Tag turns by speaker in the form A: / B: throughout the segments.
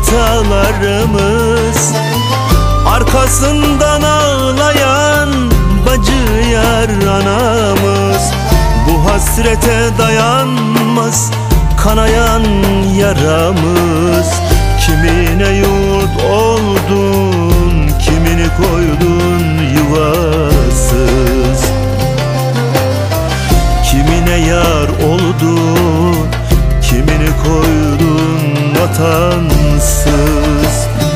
A: atalarımız. Arkasından ağlayan bacı yar anamız. Bu hasrete dayanmaz kanayan yaramız. Kimine yurt oldun, kimini koydun yuvasız. Kimine yar oldun, kimini koydun vatansız.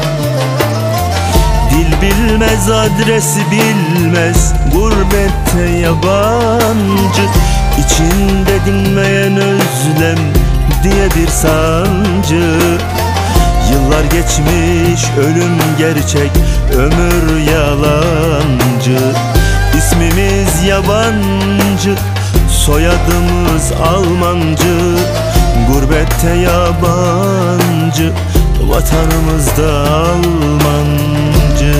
A: Dil bilmez, adres bilmez, gurbette yabancı. İçinde dinmeyen özlem diye bir sancı. Yıllar geçmiş, ölüm gerçek, ömür yalancı. İsmimiz yabancı, soyadımız Almancı. Gurbette yabancı, vatanımızda Almancı.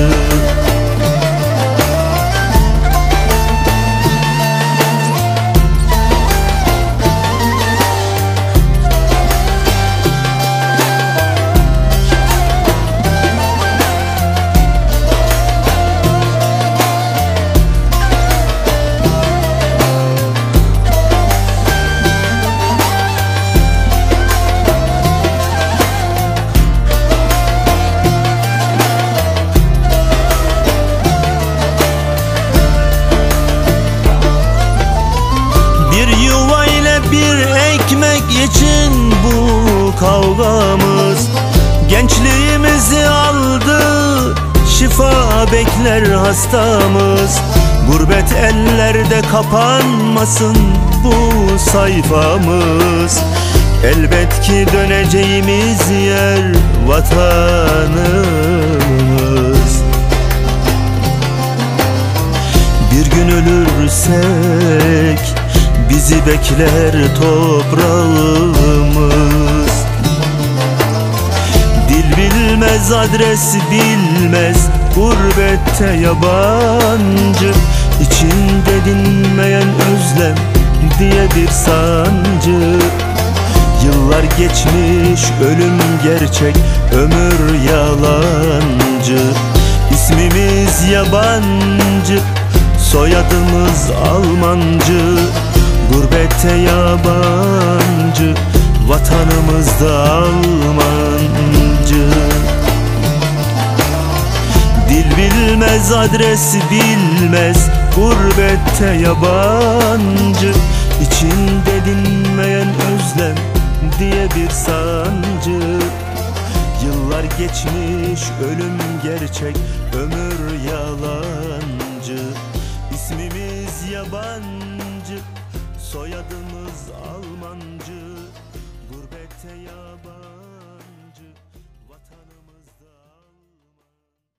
A: için bu kavgamız, gençliğimizi aldı, şifa bekler hastamız. Gurbet ellerde kapanmasın bu sayfamız. Elbet ki döneceğimiz yer vatanımız. Bir gün ölürsek bizi bekler toprağımız. Dil bilmez, adres bilmez, gurbette yabancı. İçinde dinmeyen özlem diye bir sancı. Yıllar geçmiş, ölüm gerçek, ömür yalancı. İsmimiz yabancı, soyadımız Almancı. Gurbette yabancı, vatanımızda Almancı. Dil bilmez, adres bilmez, gurbette yabancı. İçinde dinmeyen özlem diye bir sancı. Yıllar geçmiş, ölüm gerçek, ömür yalancı.